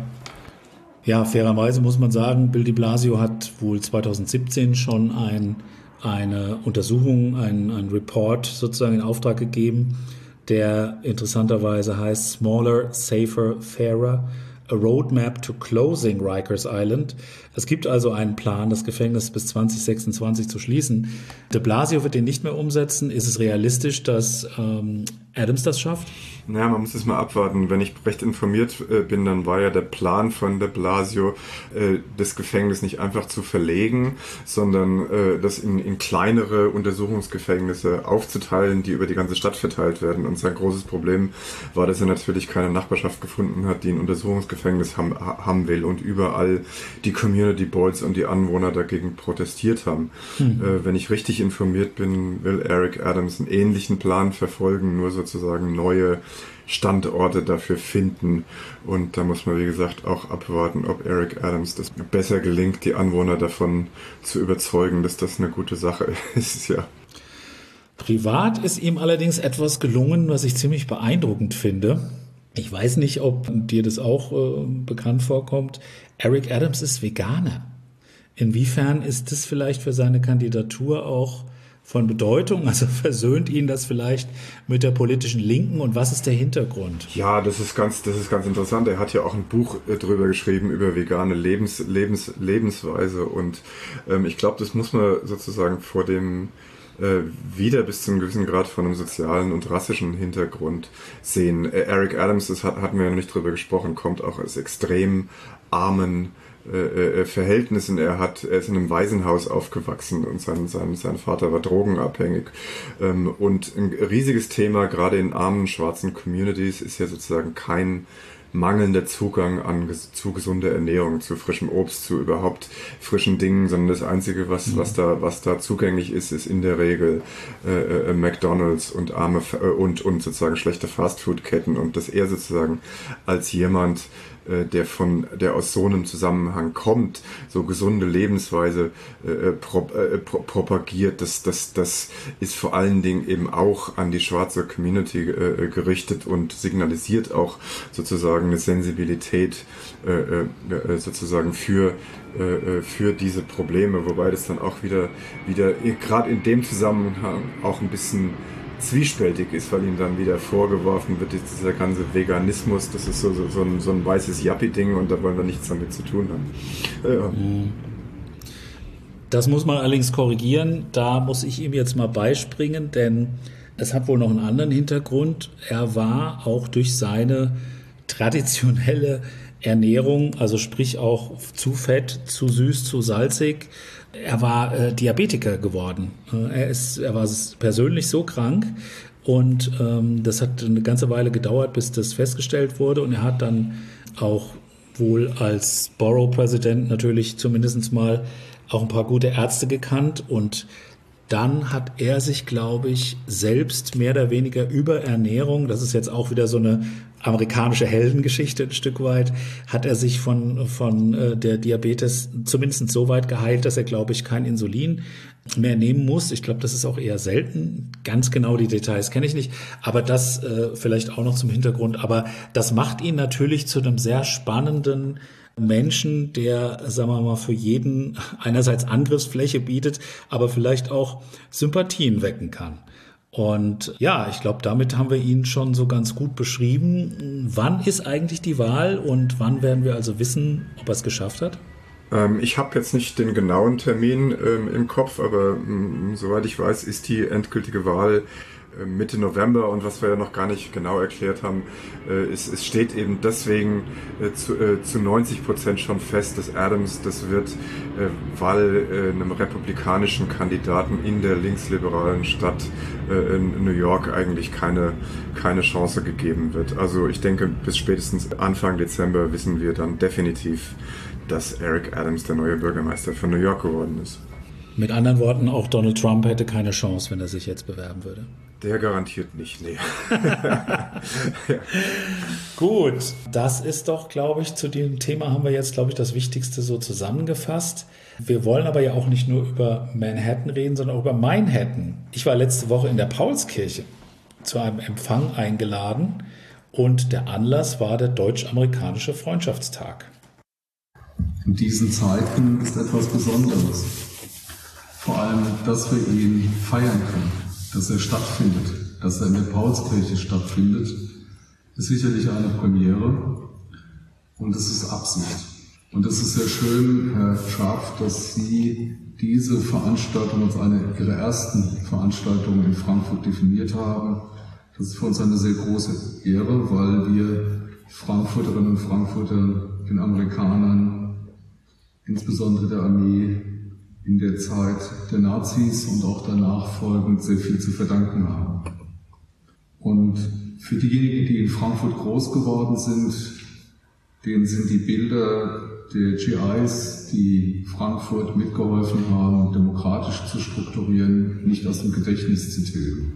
Ja, fairerweise muss man sagen, Bill de Blasio hat wohl 2017 schon eine Untersuchung, einen Report sozusagen in Auftrag gegeben, der interessanterweise heißt Smaller, Safer, Fairer, A Roadmap to Closing Rikers Island. Es gibt also einen Plan, das Gefängnis bis 2026 zu schließen. De Blasio wird den nicht mehr umsetzen. Ist es realistisch, dass Adams das schafft? Naja, man muss es mal abwarten. Wenn ich recht informiert bin, dann war ja der Plan von de Blasio, das Gefängnis nicht einfach zu verlegen, sondern das in kleinere Untersuchungsgefängnisse aufzuteilen, die über die ganze Stadt verteilt werden. Und sein großes Problem war, dass er natürlich keine Nachbarschaft gefunden hat, die ein Untersuchungsgefängnis haben will, und überall die Community Boards und die Anwohner dagegen protestiert haben. Wenn ich richtig informiert bin, will Eric Adams einen ähnlichen Plan verfolgen, nur sozusagen neue Standorte dafür finden, und da muss man, wie gesagt, auch abwarten, ob Eric Adams das besser gelingt, die Anwohner davon zu überzeugen, dass das eine gute Sache ist, ja. Privat ist ihm allerdings etwas gelungen, was ich ziemlich beeindruckend finde. Ich weiß nicht, ob dir das auch bekannt vorkommt. Eric Adams ist Veganer. Inwiefern ist das vielleicht für seine Kandidatur auch von Bedeutung? Also versöhnt ihn das vielleicht mit der politischen Linken, und was ist der Hintergrund? Ja, das ist ganz interessant. Er hat ja auch ein Buch drüber geschrieben, über vegane Lebensweise, und ich glaube, das muss man sozusagen vor dem wieder bis zu einem gewissen Grad von einem sozialen und rassischen Hintergrund sehen. Eric Adams, das hatten wir ja noch nicht drüber gesprochen, kommt auch aus extrem armen Verhältnissen er hat. Er ist in einem Waisenhaus aufgewachsen und sein Vater war drogenabhängig. Und ein riesiges Thema, gerade in armen schwarzen Communities, ist ja sozusagen kein mangelnder Zugang zu gesunder Ernährung, zu frischem Obst, zu überhaupt frischen Dingen, sondern das Einzige, was da zugänglich ist in der Regel McDonald's und und sozusagen schlechte Fastfood-Ketten, und dass er sozusagen als jemand, der aus so einem Zusammenhang kommt, so gesunde Lebensweise propagiert, das ist vor allen Dingen eben auch an die schwarze Community gerichtet und signalisiert auch sozusagen eine Sensibilität sozusagen für diese Probleme, wobei das dann auch wieder gerade in dem Zusammenhang auch ein bisschen zwiespältig ist, weil ihm dann wieder vorgeworfen wird, dieser ganze Veganismus, das ist so ein weißes Yuppie-Ding und da wollen wir nichts damit zu tun haben. Ja. Das muss man allerdings korrigieren, da muss ich ihm jetzt mal beispringen, denn es hat wohl noch einen anderen Hintergrund. Er war auch durch seine traditionelle Ernährung, also sprich auch zu fett, zu süß, zu salzig, er war Diabetiker geworden. Er war persönlich so krank und das hat eine ganze Weile gedauert, bis das festgestellt wurde, und er hat dann auch wohl als Borough-Präsident natürlich zumindest mal auch ein paar gute Ärzte gekannt, und dann hat er sich, glaube ich, selbst mehr oder weniger über Ernährung, das ist jetzt auch wieder so eine amerikanische Heldengeschichte ein Stück weit, hat er sich von der Diabetes zumindest so weit geheilt, dass er, glaube ich, kein Insulin mehr nehmen muss. Ich glaube, das ist auch eher selten. Ganz genau die Details kenne ich nicht, aber das vielleicht auch noch zum Hintergrund. Aber das macht ihn natürlich zu einem sehr spannenden Menschen, der, sagen wir mal, für jeden einerseits Angriffsfläche bietet, aber vielleicht auch Sympathien wecken kann. Und ja, ich glaube, damit haben wir ihn schon so ganz gut beschrieben. Wann ist eigentlich die Wahl und wann werden wir also wissen, ob er es geschafft hat? Ich habe jetzt nicht den genauen Termin im Kopf, aber soweit ich weiß, ist die endgültige Wahl Mitte November, und was wir ja noch gar nicht genau erklärt haben, es steht eben deswegen zu 90% schon fest, dass Adams das wird, weil einem republikanischen Kandidaten in der linksliberalen Stadt in New York eigentlich keine Chance gegeben wird. Also ich denke, bis spätestens Anfang Dezember wissen wir dann definitiv, dass Eric Adams der neue Bürgermeister von New York geworden ist. Mit anderen Worten, auch Donald Trump hätte keine Chance, wenn er sich jetzt bewerben würde. Der garantiert nicht, nee. Ja. Gut, das ist doch, glaube ich, zu dem Thema haben wir jetzt, glaube ich, das Wichtigste so zusammengefasst. Wir wollen aber ja auch nicht nur über Manhattan reden, sondern auch über Meinhattan. Ich war letzte Woche in der Paulskirche zu einem Empfang eingeladen und der Anlass war der deutsch-amerikanische Freundschaftstag. In diesen Zeiten ist etwas Besonderes. Vor allem, dass wir ihn feiern können, dass er stattfindet, dass er in der Paulskirche stattfindet, ist sicherlich eine Premiere und es ist Absicht. Und es ist sehr schön, Herr Scharf, dass Sie diese Veranstaltung als eine Ihrer ersten Veranstaltungen in Frankfurt definiert haben. Das ist für uns eine sehr große Ehre, weil wir Frankfurterinnen und Frankfurter den Amerikanern, insbesondere der Armee, in der Zeit der Nazis und auch danach folgend sehr viel zu verdanken haben. Und für diejenigen, die in Frankfurt groß geworden sind, denen sind die Bilder der GIs, die Frankfurt mitgeholfen haben, demokratisch zu strukturieren, nicht aus dem Gedächtnis zu tilgen.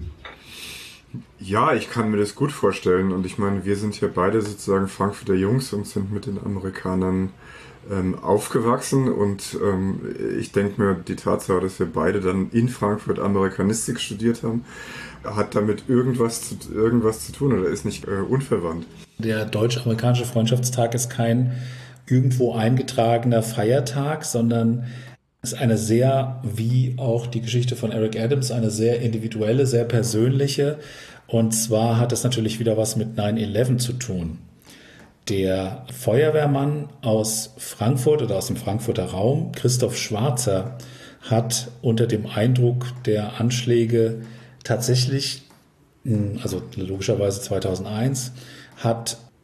Ja, ich kann mir das gut vorstellen, und ich meine, wir sind ja beide sozusagen Frankfurter Jungs und sind mit den Amerikanern aufgewachsen, und ich denke mir, die Tatsache, dass wir beide dann in Frankfurt Amerikanistik studiert haben, hat damit irgendwas zu tun oder ist nicht unverwandt. Der deutsch-amerikanische Freundschaftstag ist kein irgendwo eingetragener Feiertag, sondern ist eine sehr, wie auch die Geschichte von Eric Adams, eine sehr individuelle, sehr persönliche, und zwar hat es natürlich wieder was mit 9/11 zu tun. Der Feuerwehrmann aus Frankfurt oder aus dem Frankfurter Raum, Christoph Schwarzer, hat unter dem Eindruck der Anschläge tatsächlich, also logischerweise 2001, hat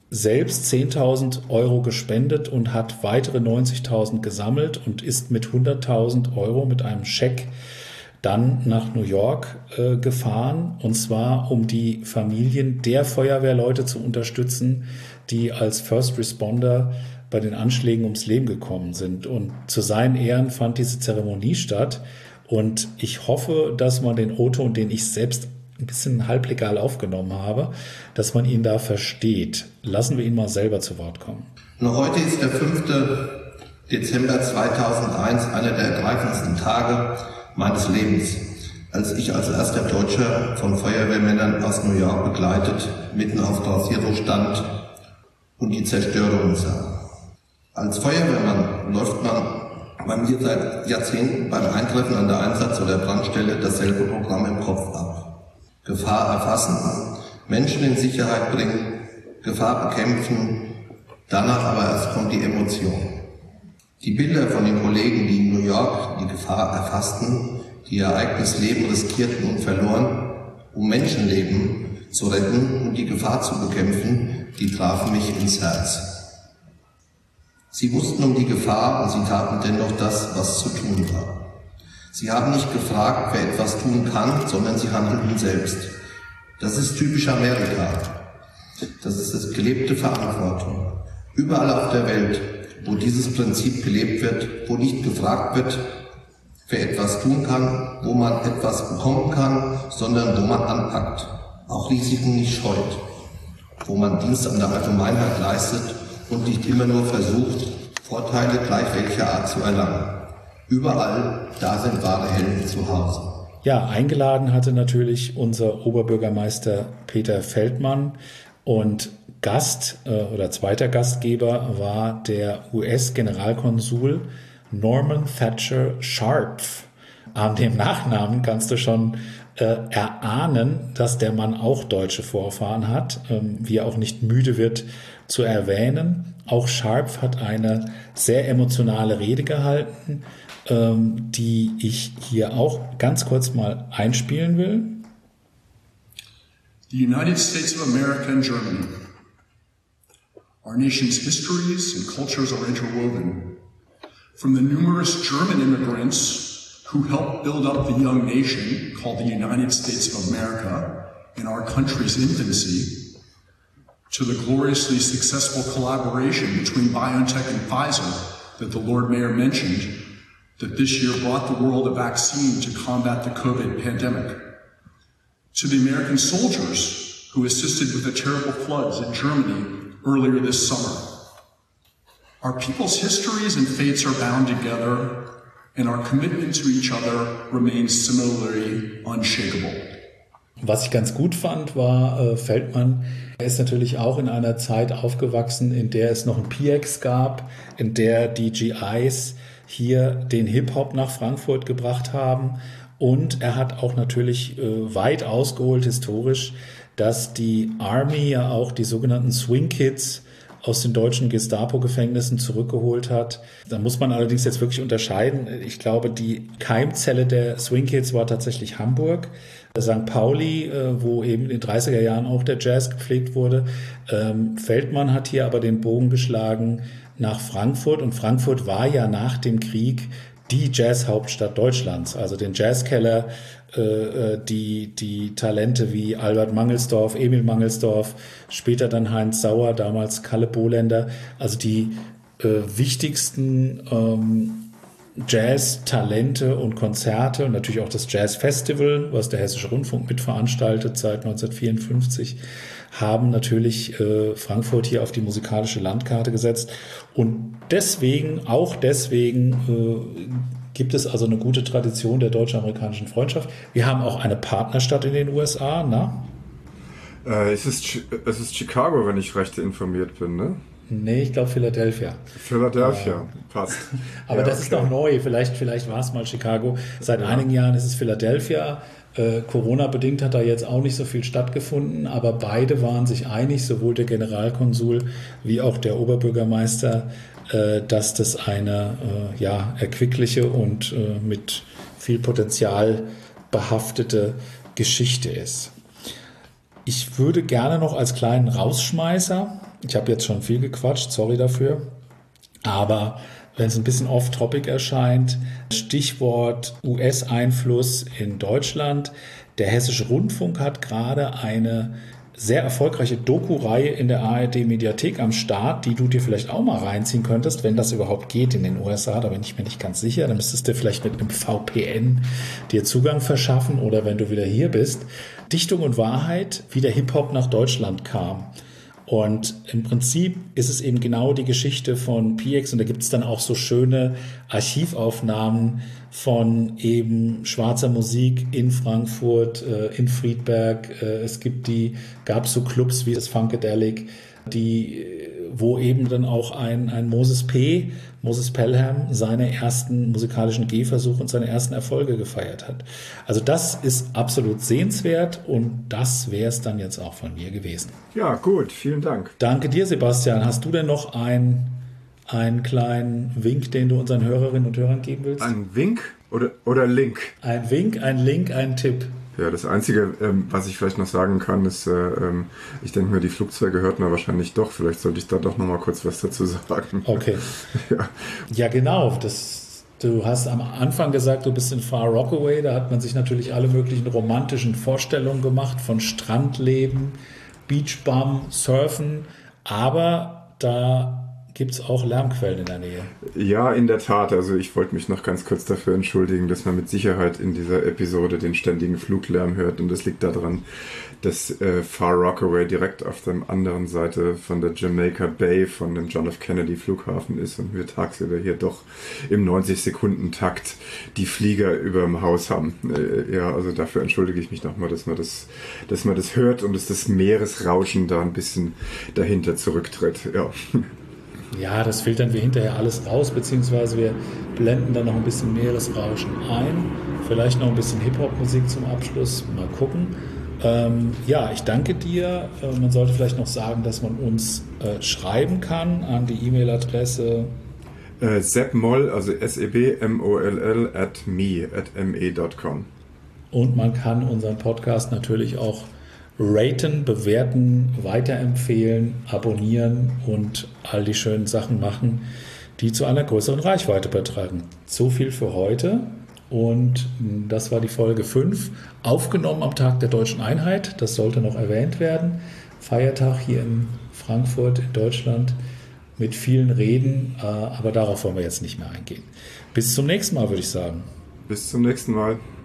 selbst 10.000 Euro gespendet und hat weitere 90.000 gesammelt und ist mit 100.000 Euro mit einem Scheck dann nach New York gefahren, und zwar um die Familien der Feuerwehrleute zu unterstützen, die als First Responder bei den Anschlägen ums Leben gekommen sind. Und zu seinen Ehren fand diese Zeremonie statt. Und ich hoffe, dass man den O-Ton, den ich selbst ein bisschen halblegal aufgenommen habe, dass man ihn da versteht. Lassen wir ihn mal selber zu Wort kommen. Nur heute ist der 5. Dezember 2001 einer der ergreifendsten Tage meines Lebens, als ich als erster Deutscher von Feuerwehrmännern aus New York begleitet mitten auf Ground Zero stand und die Zerstörung sah. Als Feuerwehrmann läuft man bei mir seit Jahrzehnten beim Eintreffen an der Einsatz- oder Brandstelle dasselbe Programm im Kopf ab. Gefahr erfassen, Menschen in Sicherheit bringen, Gefahr bekämpfen, danach aber erst kommt die Emotion. Die Bilder von den Kollegen, die in New York die Gefahr erfassten, die ihr eigenes Leben riskierten und verloren, um Menschenleben zu retten und die Gefahr zu bekämpfen, die trafen mich ins Herz. Sie wussten um die Gefahr und sie taten dennoch das, was zu tun war. Sie haben nicht gefragt, wer etwas tun kann, sondern sie handelten selbst. Das ist typisch Amerika. Das ist das gelebte Verantwortung. Überall auf der Welt, wo dieses Prinzip gelebt wird, wo nicht gefragt wird, wer etwas tun kann, wo man etwas bekommen kann, sondern wo man anpackt, auch Risiken nicht scheut, wo man Dienst an der Allgemeinheit leistet und nicht immer nur versucht, Vorteile gleich welcher Art zu erlangen. Überall, da sind wahre Helden zu Hause. Ja, eingeladen hatte natürlich unser Oberbürgermeister Peter Feldmann, und Gast oder zweiter Gastgeber war der US-Generalkonsul Norman Thatcher Sharp. An dem Nachnamen kannst du schon erahnen, dass der Mann auch deutsche Vorfahren hat, wie er auch nicht müde wird zu erwähnen. Auch Sharp hat eine sehr emotionale Rede gehalten, die ich hier auch ganz kurz mal einspielen will. The United States of America and Germany. Our nation's histories and cultures are interwoven. From the numerous German immigrants who helped build up the young nation called the United States of America in our country's infancy, to the gloriously successful collaboration between BioNTech and Pfizer that the Lord Mayor mentioned, that this year brought the world a vaccine to combat the COVID pandemic. To the American soldiers who assisted with the terrible floods in Germany earlier this summer. Our people's histories and fates are bound together, and our commitment to each other remains similarly unshakable. Was ich ganz gut fand, war Feldmann. Er ist natürlich auch in einer Zeit aufgewachsen, in der es noch ein PX gab, in der die GIs hier den Hip-Hop nach Frankfurt gebracht haben. Und er hat auch natürlich weit ausgeholt historisch, dass die Army ja auch die sogenannten Swing Kids aus den deutschen Gestapo-Gefängnissen zurückgeholt hat. Da muss man allerdings jetzt wirklich unterscheiden. Ich glaube, die Keimzelle der Swing Kids war tatsächlich Hamburg, St. Pauli, wo eben in den 30er Jahren auch der Jazz gepflegt wurde. Feldmann hat hier aber den Bogen geschlagen nach Frankfurt, und Frankfurt war ja nach dem Krieg die Jazz-Hauptstadt Deutschlands, also den Jazzkeller, die Talente wie Albert Mangelsdorf, Emil Mangelsdorf, später dann Heinz Sauer, damals Kalle Bohländer, also die wichtigsten Jazz-Talente und Konzerte und natürlich auch das Jazz-Festival, was der Hessische Rundfunk mitveranstaltet seit 1954, haben natürlich Frankfurt hier auf die musikalische Landkarte gesetzt. Und deswegen gibt es also eine gute Tradition der deutsch-amerikanischen Freundschaft. Wir haben auch eine Partnerstadt in den USA, na? Es ist Chicago, wenn ich recht informiert bin, ne? Nee, ich glaube Philadelphia. Philadelphia, passt. Aber ja, das ist doch neu. Vielleicht war es mal Chicago. Seit einigen Jahren ist es Philadelphia. Corona-bedingt hat da jetzt auch nicht so viel stattgefunden, aber beide waren sich einig, sowohl der Generalkonsul wie auch der Oberbürgermeister, dass das eine erquickliche und mit viel Potenzial behaftete Geschichte ist. Ich würde gerne noch als kleinen Rausschmeißer, ich habe jetzt schon viel gequatscht, sorry dafür, aber wenn es ein bisschen off-topic erscheint, Stichwort US-Einfluss in Deutschland. Der Hessische Rundfunk hat gerade eine sehr erfolgreiche Doku-Reihe in der ARD-Mediathek am Start, die du dir vielleicht auch mal reinziehen könntest, wenn das überhaupt geht in den USA. Da bin ich mir nicht ganz sicher. Dann müsstest du vielleicht mit einem VPN dir Zugang verschaffen oder wenn du wieder hier bist. Dichtung und Wahrheit, wie der Hip-Hop nach Deutschland kam. Und im Prinzip ist es eben genau die Geschichte von PX und da gibt es dann auch so schöne Archivaufnahmen von eben schwarzer Musik in Frankfurt, in Friedberg. Es gab so Clubs wie das Funkadelic, wo eben dann auch ein Moses Pelham, seine ersten musikalischen Gehversuche und seine ersten Erfolge gefeiert hat. Also das ist absolut sehenswert und das wäre es dann jetzt auch von mir gewesen. Ja, gut, vielen Dank. Danke dir, Sebastian. Hast du denn noch einen kleinen Wink, den du unseren Hörerinnen und Hörern geben willst? Ein Wink oder Link? Ein Wink, ein Link, ein Tipp. Ja, das Einzige, was ich vielleicht noch sagen kann, ist, ich denke mir, die Flugzeuge hört man wahrscheinlich doch. Vielleicht sollte ich da doch noch mal kurz was dazu sagen. Okay. Ja, genau. Du hast am Anfang gesagt, du bist in Far Rockaway. Da hat man sich natürlich alle möglichen romantischen Vorstellungen gemacht von Strandleben, Beachbum, Surfen. Aber da gibt es auch Lärmquellen in der Nähe. Ja, in der Tat. Also ich wollte mich noch ganz kurz dafür entschuldigen, dass man mit Sicherheit in dieser Episode den ständigen Fluglärm hört. Und das liegt daran, dass Far Rockaway direkt auf der anderen Seite von der Jamaica Bay von dem John F. Kennedy Flughafen ist und wir tagsüber hier doch im 90-Sekunden-Takt die Flieger über dem Haus haben. Ja, also dafür entschuldige ich mich nochmal, dass man das hört und dass das Meeresrauschen da ein bisschen dahinter zurücktritt. Ja. Ja, das filtern wir hinterher alles raus, beziehungsweise wir blenden dann noch ein bisschen Meeresrauschen ein. Vielleicht noch ein bisschen Hip-Hop-Musik zum Abschluss. Mal gucken. Ja, ich danke dir. Man sollte vielleicht noch sagen, dass man uns schreiben kann an die E-Mail-Adresse sebmoll, also sebmoll @me.com. Und man kann unseren Podcast natürlich auch raten, bewerten, weiterempfehlen, abonnieren und all die schönen Sachen machen, die zu einer größeren Reichweite beitragen. So viel für heute und das war die Folge 5, aufgenommen am Tag der Deutschen Einheit. Das sollte noch erwähnt werden. Feiertag hier in Frankfurt in Deutschland mit vielen Reden, aber darauf wollen wir jetzt nicht mehr eingehen. Bis zum nächsten Mal, würde ich sagen. Bis zum nächsten Mal.